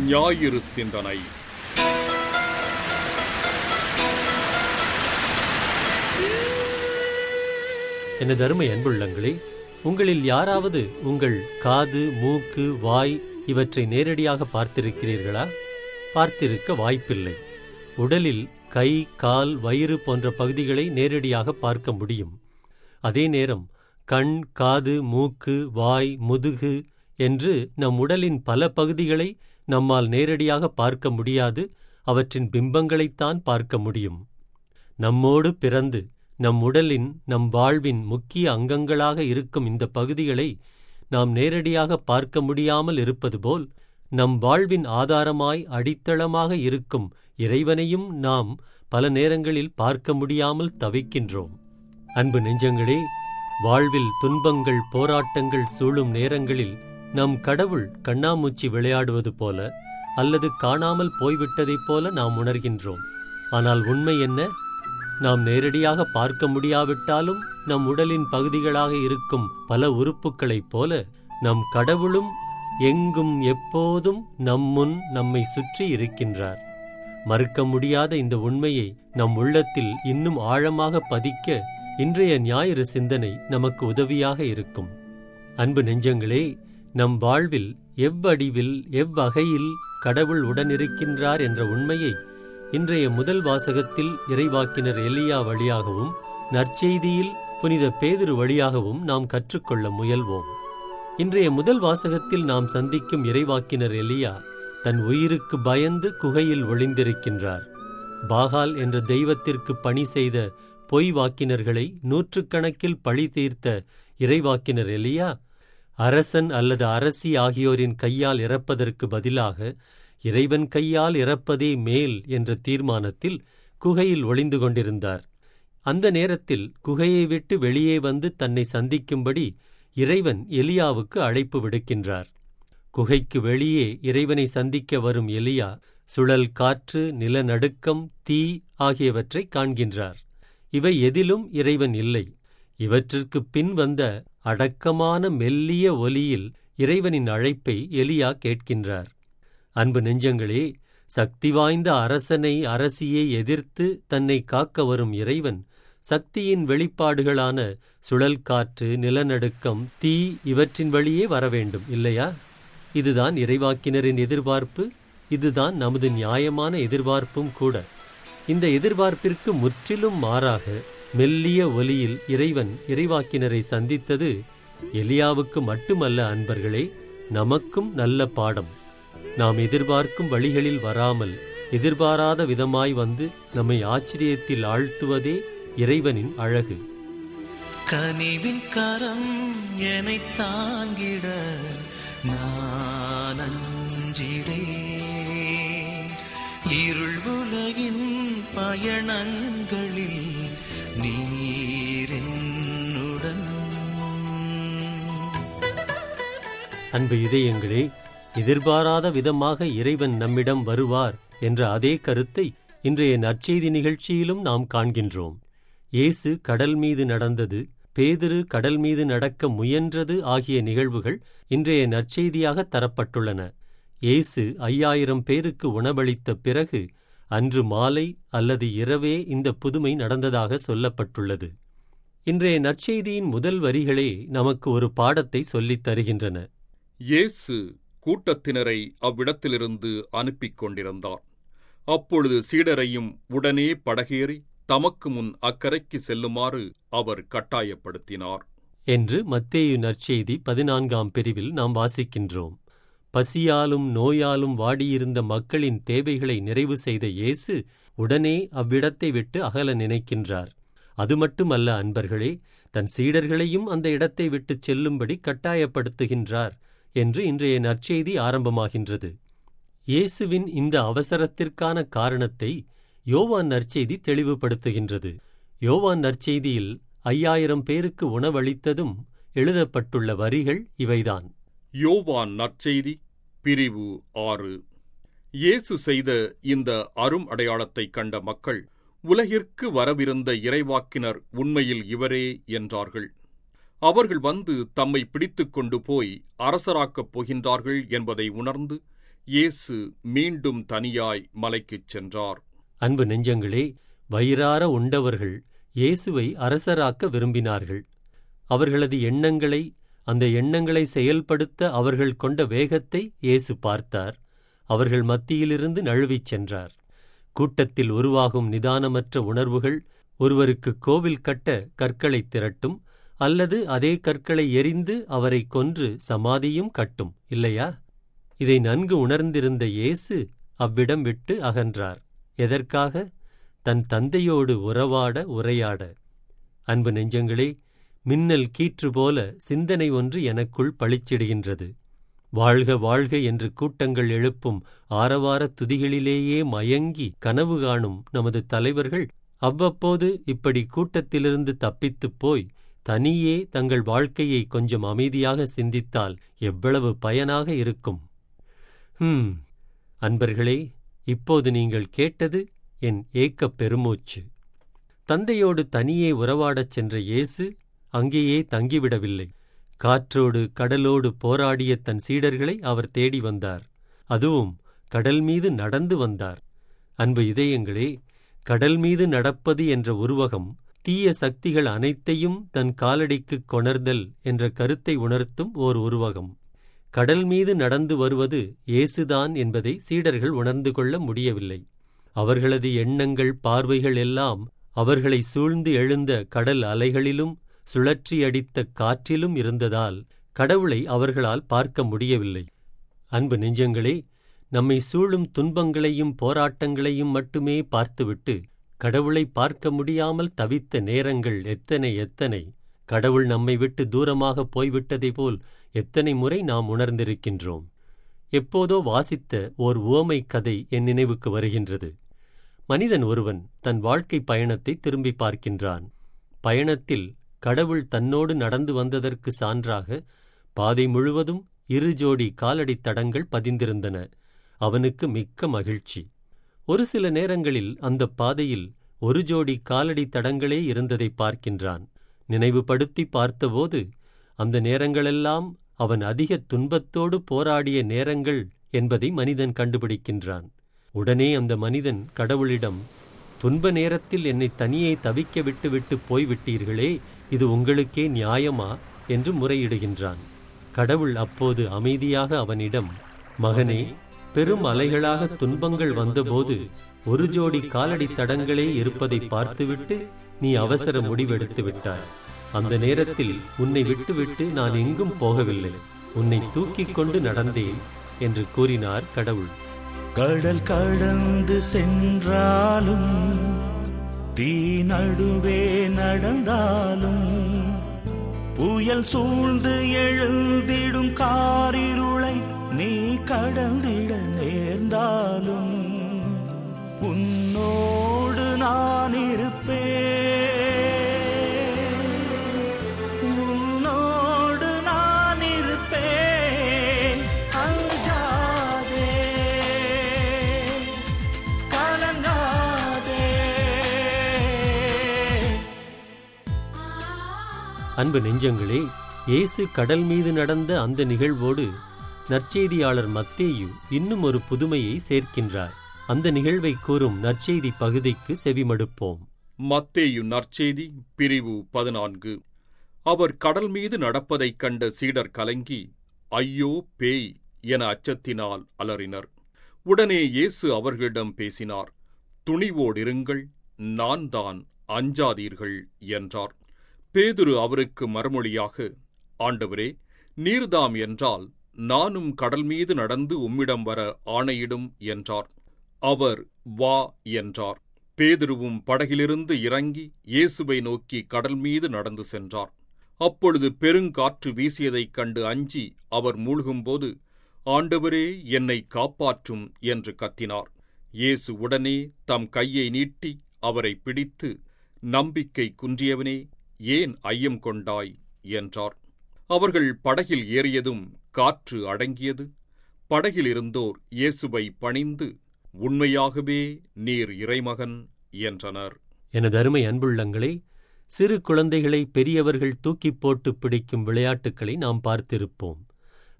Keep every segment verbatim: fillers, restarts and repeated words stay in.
ஞாயிறு சிந்தனை. எனது அருமை அன்புள்ளங்களே, உங்களில் யாராவது உங்கள் காது, மூக்கு, வாய் இவற்றை நேரடியாக பார்த்திருக்கிறீர்களா? பார்த்திருக்க வாய்ப்பில்லை. உடலில் கை, கால், வயிறு போன்ற பகுதிகளை நேரடியாக பார்க்க முடியும். அதே நேரம் கண், காது, மூக்கு, வாய், முதுகு என்று நம் உடலின் பல பகுதிகளை நம்மால் நேரடியாக பார்க்க முடியாது. அவற்றின் பிம்பங்களைத்தான் பார்க்க முடியும். நம்மோடு பிறந்து நம் உடலின், நம் வாழ்வின் முக்கிய அங்கங்களாக இருக்கும் இந்த பகுதிகளை நாம் நேரடியாக பார்க்க முடியாமல் இருப்பது போல், நம் வாழ்வின் ஆதாரமாய் அடித்தளமாக இருக்கும் இறைவனையும் நாம் பல நேரங்களில் பார்க்க முடியாமல் தவிக்கின்றோம். அன்பு நெஞ்சங்களே, வாழ்வில் துன்பங்கள், போராட்டங்கள் சூழும் நேரங்களில் நம் கடவுள் கண்ணாமூச்சி விளையாடுவது போல அல்லது காணாமல் போய்விட்டதைப் போல நாம் உணர்கின்றோம். ஆனால் உண்மை என்ன? நாம் நேரடியாக பார்க்க முடியாவிட்டாலும் நம் உடலின் பகுதிகளாக இருக்கும் பல உறுப்புக்களைப் போல நம் கடவுளும் எங்கும் எப்போதும் நம்முன் நம்மை சுற்றி இருக்கின்றார். மறுக்க முடியாத இந்த உண்மையை நம் உள்ளத்தில் இன்னும் ஆழமாக பதிக்க இன்றைய ஞாயிறு சிந்தனை நமக்கு உதவியாக இருக்கும். அன்பு நெஞ்சங்களே, நம் வாழ்வில் எவ்வடிவில், எவ்வகையில் கடவுள் உடனிருக்கின்றார் என்ற உண்மையை இன்றைய முதல் வாசகத்தில் இறைவாக்கினர் எலியா வழியாகவும் நற்செய்தியில் புனித பேதுரு வழியாகவும் நாம் கற்றுக்கொள்ள முயல்வோம். இன்றைய முதல் வாசகத்தில் நாம் சந்திக்கும் இறைவாக்கினர் எலியா தன் உயிருக்கு பயந்து குகையில் ஒளிந்திருக்கின்றார். பாகால் என்ற தெய்வத்திற்கு பணி செய்த பொய் வாக்கினர்களை நூற்றுக்கணக்கில் பழி தீர்த்த இறைவாக்கினர் எலியா அரசன் அல்லது அரசி ஆகியோரின் கையால் இறப்பதற்கு பதிலாக இறைவன் கையால் இறப்பதே மேல் என்ற தீர்மானத்தில் குகையில் ஒளிந்து கொண்டிருந்தார். அந்த நேரத்தில் குகையை விட்டு வெளியே வந்து தன்னை சந்திக்கும்படி இறைவன் எலியாவுக்கு அழைப்பு விடுக்கின்றார். குகைக்கு வெளியே இறைவனை சந்திக்க வரும் எலியா சுழல் காற்று, நிலநடுக்கம், தீ ஆகியவற்றை காண்கின்றார். இவை எதிலும் இறைவன் இல்லை. இவற்றிற்கு பின் வந்த அடக்கமான மெல்லிய ஒலியில் இறைவனின் அழைப்பை எலியா கேட்கின்றார். அன்பு நெஞ்சங்களே, சக்தி வாய்ந்த அரசனை, அரசியை எதிர்த்து தன்னை காக்க வரும் இறைவன் சக்தியின் வெளிப்பாடுகளான சுழல் காற்று, நிலநடுக்கம், தீ இவற்றின் வழியே வரவேண்டும் இல்லையா? இதுதான் இறைவாக்கினரின் எதிர்பார்ப்பு. இதுதான் நமது நியாயமான எதிர்பார்ப்பும் கூட. இந்த எதிர்பார்ப்பிற்கு முற்றிலும் மாறாக மெல்லிய ஒலியில் இறைவன் இறைவாக்கினரை சந்தித்தது எலியாவுக்கு மட்டுமல்ல அன்பர்களே, நமக்கும் நல்ல பாடம். நாம் எதிர்பார்க்கும் வழிகளில் வராமல் எதிர்பாராத விதமாய் வந்து நம்மை ஆச்சரியத்தில் ஆழ்த்துவதே இறைவனின் அழகு. கனிவின் கரம் என்னை தாங்கிட நான் அஞ்சிடேன். இருள் உலகின் பயணங்களில் நீரென்னுடன். அன்பு இதயங்களே, எதிர்பாராத விதமாக இறைவன் நம்மிடம் வருவார் என்ற அதே கருத்தை இன்றைய நற்செய்தி நிகழ்ச்சியிலும் நாம் காண்கின்றோம். இயேசு கடல் மீது நடந்தது, பேதுரு கடல் மீது நடக்க முயன்றது ஆகிய நிகழ்வுகள் இன்றைய நற்செய்தியாக தரப்பட்டுள்ளன. இயேசு ஐயாயிரம் பேருக்கு உணவளித்த பிறகு அன்று மாலை அல்லது இரவே இந்த புதுமை நடந்ததாக சொல்லப்பட்டுள்ளது. இன்றைய நற்செய்தியின் முதல் வரிகளே நமக்கு ஒரு பாடத்தை சொல்லித் தருகின்றன. இயேசு கூட்டத்தினரை அவ்விடத்திலிருந்து அனுப்பிக் கொண்டிருந்தார். அப்பொழுது சீடரையும் உடனே படகேறி தமக்கு முன் அக்கரைக்கு செல்லுமாறு அவர் கட்டாயப்படுத்தினார் என்று மத்தேயு நற்செய்தி பதினான்காம் பிரிவில் நாம் வாசிக்கின்றோம். பசியாலும் நோயாலும் வாடியிருந்த மக்களின் தேவைகளை நிறைவு செய்த இயேசு உடனே அவ்விடத்தை விட்டு அகல நினைக்கின்றார். அது மட்டுமல்ல அன்பர்களே, தன் சீடர்களையும் அந்த இடத்தை விட்டுச் செல்லும்படி கட்டாயப்படுத்துகின்றார் என்று இன்றைய நற்செய்தி ஆரம்பமாகின்றது. இயேசுவின் இந்த அவசரத்திற்கான காரணத்தை யோவான் நற்செய்தி தெளிவுபடுத்துகின்றது. யோவான் நற்செய்தியில் ஐயாயிரம் பேருக்கு உணவளித்ததும் எழுதப்பட்டுள்ள வரிகள் இவைதான். யோவான் நற்செய்தி பிரிவு ஆறு. இயேசு செய்த இந்த அரும் அடையாளத்தைக் கண்ட மக்கள், உலகிற்கு வரவிருந்த இறைவாக்கினர் உண்மையில் இவரே என்றார்கள். அவர்கள் வந்து தம்மை பிடித்துக் கொண்டு போய் அரசராக்கப் போகின்றார்கள் என்பதை உணர்ந்து இயேசு மீண்டும் தனியாய் மலைக்குச் சென்றார். அன்பு நெஞ்சங்களே, வயிறார உண்டவர்கள் இயேசுவை அரசராக்க விரும்பினார்கள். அவர்களது எண்ணங்களை, அந்த எண்ணங்களை செயல்படுத்த அவர்கள் கொண்ட வேகத்தை இயேசு பார்த்தார். அவர்கள் மத்தியிலிருந்து நழுவிச் சென்றார். கூட்டத்தில் உருவாகும் நிதானமற்ற உணர்வுகள் ஒருவருக்கு கோவில் கட்ட கற்களை திரட்டும், அல்லது அதே கற்களை எறிந்து அவரை கொன்று சமாதியும் கட்டும், இல்லையா? இதை நன்கு உணர்ந்திருந்த இயேசு அவ்விடம் விட்டு அகன்றார். எதற்காக? தன் தந்தையோடு உறவாட, உரையாட. அன்பு நெஞ்சங்களே, மின்னல் கீற்று போல சிந்தனை ஒன்று எனக்குள் பளிச்சிடுகின்றது. வாழ்க வாழ்க என்று கூட்டங்கள் எழுப்பும் ஆரவார துதிகளிலேயே மயங்கி கனவு காணும் நமது தலைவர்கள் அவ்வப்போது இப்படி கூட்டத்திலிருந்து தப்பித்துப் போய் தனியே தங்கள் வாழ்க்கையை கொஞ்சம் அமைதியாக சிந்தித்தால் எவ்வளவு பயனாக இருக்கும். ஹம் அன்பர்களே, இப்போது நீங்கள் கேட்டது என் ஏக்கப் பெருமூச்சு. தந்தையோடு தனியே உறவாடச் சென்ற இயேசு அங்கேயே தங்கிவிடவில்லை. காற்றோடு கடலோடு போராடிய தன் சீடர்களை அவர் தேடி வந்தார். அதுவும் கடல் மீது நடந்து வந்தார். அன்பு இதயங்களே, கடல் மீது நடப்பது என்ற உருவகம் தீய சக்திகள் அனைத்தையும் தன் காலடிக்குக் கொணர்தல் என்ற கருத்தை உணர்த்தும் ஓர் உருவகம். கடல் மீது நடந்து வருவது இயேசுதான் என்பதை சீடர்கள் உணர்ந்து கொள்ள முடியவில்லை. அவர்களது எண்ணங்கள், பார்வைகள் எல்லாம் அவர்களை சூழ்ந்து எழுந்த கடல் அலைகளிலும் சுழற்றியடித்த காற்றிலும் இருந்ததால் கடவுளை அவர்களால் பார்க்க முடியவில்லை. அன்பு நெஞ்சங்களே, நம்மை சூழும் துன்பங்களையும் போராட்டங்களையும் மட்டுமே பார்த்துவிட்டு கடவுளை பார்க்க முடியாமல் தவித்த நேரங்கள் எத்தனை எத்தனை! கடவுள் நம்மை விட்டு தூரமாக போய்விட்டதை போல் எத்தனை முறை நாம் உணர்ந்திருக்கின்றோம். எப்போதோ வாசித்த ஓர் உவமை கதை என் நினைவுக்கு வருகின்றது. மனிதன் ஒருவன் தன் வாழ்க்கை பயணத்தை திரும்பி பார்க்கின்றான். பயணத்தில் கடவுள் தன்னோடு நடந்து வந்ததற்கு சான்றாக பாதை முழுவதும் இரு ஜோடி காலடித் தடங்கள் பதிந்திருந்தன. அவனுக்கு மிக்க மகிழ்ச்சி. ஒரு சில நேரங்களில் அந்த பாதையில் ஒரு ஜோடி காலடி தடங்களே இருந்ததை பார்க்கின்றான். நினைவுபடுத்தி பார்த்தபோது அந்த நேரங்களெல்லாம் அவன் அதிக துன்பத்தோடு போராடிய நேரங்கள் என்பதை மனிதன் கண்டுபிடிக்கின்றான். உடனே அந்த மனிதன் கடவுளிடம், துன்ப நேரத்தில் என்னை தனியே தவிக்க விட்டுவிட்டு போய்விட்டீர்களே, இது உங்களுக்கே நியாயமா என்று முறையிடுகின்றான். கடவுள் அப்போது அமைதியாக அவனிடம், மகனே, பெரும் அலைகளாக துன்பங்கள் வந்தபோது ஒரு ஜோடி காலடி தடங்களே இருப்பதை பார்த்துவிட்டு நீ அவசர முடிவெடுத்து விட்டாய். அந்த நேரத்தில் உன்னை விட்டுவிட்டு நான் எங்கும் போகவில்லை, உன்னை தூக்கிக் கொண்டு நடந்தேன் என்று கூறினார் கடவுள். கடல் கடந்து சென்றாலும் தீ நடுவே நடந்தாலும் புயல் சூழ்ந்து எழுந்திடும் காரிருளை நீ கடந்திட நேர்ந்தாலும் உன்னோடு நான் இருப்பேன், உன்னோடு நான் இருப்பேன். அஞ்சாதே, கலங்காதே. அன்பு நெஞ்சங்களே, இயேசு கடல் மீது நடந்த அந்த நிகழ்வோடு நற்செய்தியாளர் மத்தேயு இன்னும் ஒரு புதுமையை சேர்க்கின்றார். அந்த நிகழ்வை கூறும் நற்செய்தி பகுதிக்கு செவிமடுப்போம். மத்தேயு நற்செய்தி பிரிவு பதினான்கு. அவர் கடல் மீது நடப்பதைக் கண்ட சீடர் கலங்கி, ஐயோ பேய் என அச்சத்தினால் அலறினர். உடனே இயேசு அவர்களிடம் பேசினார். துணிவோடிருங்கள், நான் தான், அஞ்சாதீர்கள் என்றார். பேதுரு அவருக்கு மறுமொழியாக, ஆண்டவரே, நீர்தாம் என்றால் நானும் கடல் மீது நடந்து உம்மிடம் வர ஆணையிடும் என்றார். அவர் வா என்றார். பேதுருவும் படகிலிருந்து இறங்கி இயேசுவை நோக்கி கடல் மீது நடந்து சென்றார். அப்பொழுது பெருங்காற்று வீசியதைக் கண்டு அஞ்சி அவர் மூழ்கும்போது, ஆண்டவரே, என்னை காப்பாற்றும் என்று கத்தினார். இயேசு உடனே தம் கையை நீட்டி அவரை பிடித்து, நம்பிக்கை குன்றியவனே, ஏன் ஐயம் கொண்டாய் என்றார். அவர்கள் படகில் ஏறியதும் காற்று அடங்கியது. படகில் இருந்தோர் இயேசுவை பணிந்து, உண்மையாகவே நீர் இறைமகன் என்றனர். எனது அருமை அன்புள்ளங்களே, சிறு குழந்தைகளை பெரியவர்கள் தூக்கிப் போட்டு பிடிக்கும் விளையாட்டுக்களை நாம் பார்த்திருப்போம்.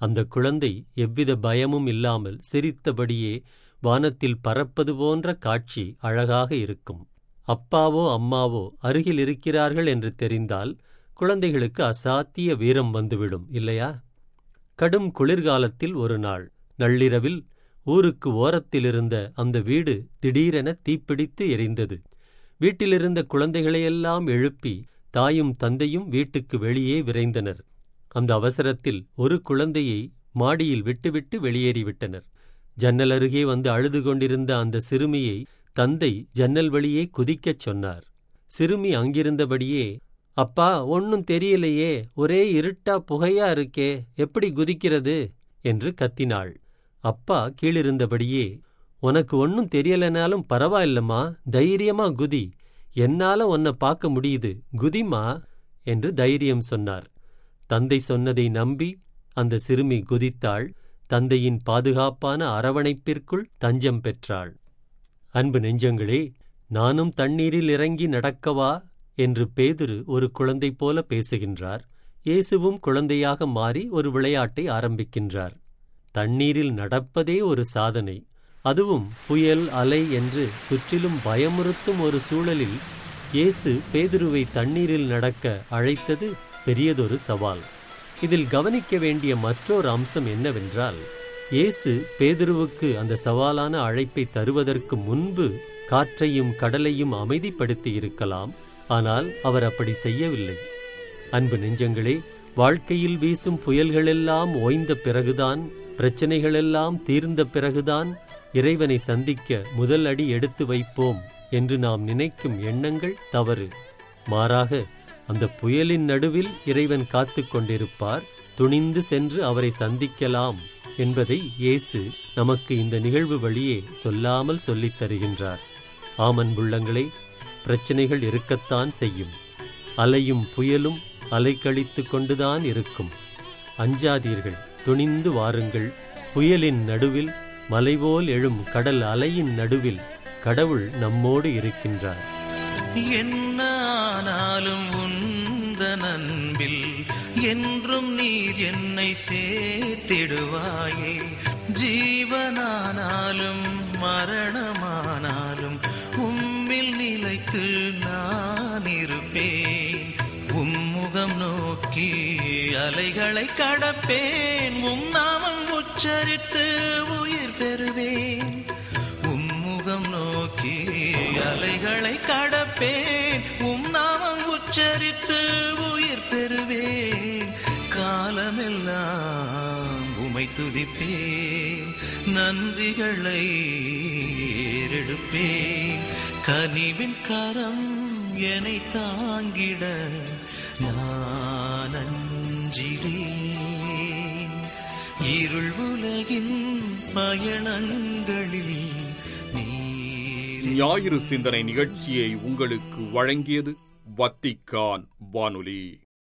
அந்த குழந்தை எவ்வித பயமும் இல்லாமல் சிரித்தபடியே வானத்தில் பறப்பது போன்ற காட்சி அழகாக இருக்கும். அப்பாவோ அம்மாவோ அருகில் இருக்கிறார்கள் என்று தெரிந்தால் குழந்தைகளுக்கு அசாத்திய வீரம் வந்துவிடும், இல்லையா? கடும் குளிர்காலத்தில் ஒரு நாள் நள்ளிரவில் ஊருக்கு ஓரத்திலிருந்த அந்த வீடு திடீரென தீப்பிடித்து எரிந்தது. வீட்டிலிருந்த குழந்தைகளையெல்லாம் எழுப்பி தாயும் தந்தையும் வீட்டுக்கு வெளியே விரைந்தனர். அந்த அவசரத்தில் ஒரு குழந்தையை மாடியில் விட்டுவிட்டு வெளியேறிவிட்டனர். ஜன்னல் அருகே வந்து அழுது கொண்டிருந்த அந்த சிறுமியை தந்தை ஜன்னல் வழியே குதிக்கச் சொன்னார். சிறுமி அங்கிருந்தபடியே, அப்பா, ஒன்னும் தெரியலையே, ஒரே இருட்டா புகையா இருக்கே, எப்படி குதிக்கிறது என்று கத்தினாள். அப்பா கீழிருந்தபடியே, உனக்கு ஒன்னும் தெரியலனாலும் பரவாயில்லம்மா, தைரியமா குதி, என்னால உன்னை பார்க்க முடியுது, குதிமா என்று தைரியம் சொன்னார். தந்தை சொன்னதை நம்பி அந்த சிறுமி குதித்தாள். தந்தையின் பாதுகாப்பான அரவணைப்பிற்குள் தஞ்சம் பெற்றாள். அன்பு நெஞ்சங்களே, நானும் தண்ணீரில் இறங்கி நடக்கவா என்று பேதுரு ஒரு குழந்தை போல பேசுகின்றார். இயேசுவும் குழந்தையாக மாறி ஒரு விளையாட்டை ஆரம்பிக்கின்றார். தண்ணீரில் நடப்பதே ஒரு சாதனை. அதுவும் புயல், அலை என்று சுற்றிலும் பயமுறுத்தும் ஒரு சூழலில் இயேசு பேதுருவை தண்ணீரில் நடக்க அழைத்தது பெரியதொரு சவால். இதில் கவனிக்க வேண்டிய மற்றொரு அம்சம் என்னவென்றால், இயேசு பேதுருவுக்கு அந்த சவாலான அழைப்பை தருவதற்கு முன்பு காற்றையும் கடலையும் அமைதிப்படுத்தி இருக்கலாம். ஆனால் அவர் அப்படி செய்யவில்லை. அன்பு நெஞ்சங்களே, வாழ்க்கையில் வீசும் புயல்களெல்லாம் ஓய்ந்த பிறகுதான், பிரச்சனைகளெல்லாம் தீர்ந்த பிறகுதான் இறைவனை சந்திக்க முதல் அடி எடுத்து வைப்போம் என்று நாம் நினைக்கும் எண்ணங்கள் தவறு. மாறாக அந்த புயலின் நடுவில் இறைவன் காத்து கொண்டிருப்பார். துணிந்து சென்று அவரை சந்திக்கலாம் என்பதை இயேசு நமக்கு இந்த நிகழ்வு வழியே சொல்லாமல் சொல்லித் தருகின்றார். ஆமன்புள்ளங்களே, பிரச்சனைகள் இருக்கத்தான் செய்யும். அலையும் புயலும் அலைக்கழித்து கொண்டுதான் இருக்கும். அஞ்சாதீர்கள், துணிந்து வாருங்கள். புயலின் நடுவில், மலைபோல் எழும் கடல் அலையின் நடுவில் கடவுள் நம்மோடு இருக்கின்றார். என்னானாலும் உந்தன் அன்பில் என்றும் நீர் என்னை சேர்த்திடுவாயே. ஜீவனானாலும் மரணமானாலும் உம்மில் நிலைத்து நான் இருப்பேன். உம்முகம் நோக்கி அலைகளை கடப்பேன். உம் நாமம் உச்சரித்து உயிர் பெறுவேன். உம்முகம் நோக்கி அலைகளை கடப்பேன். உம் நாமம் உச்சரித்து உயிர் பெறுவேன். காலமெல்லாம் உமை துதிப்பேன். நன்றிகளை ஏறெடுப்பேன். கனிவின் கரம் என்னை தாங்கிட நான் அஞ்சிடேன். இருள் உலகின் பயணங்களில் ஞாயிறு சிந்தனை நிகழ்ச்சியை உங்களுக்கு வழங்கியது வத்திக்கான் வானொலி.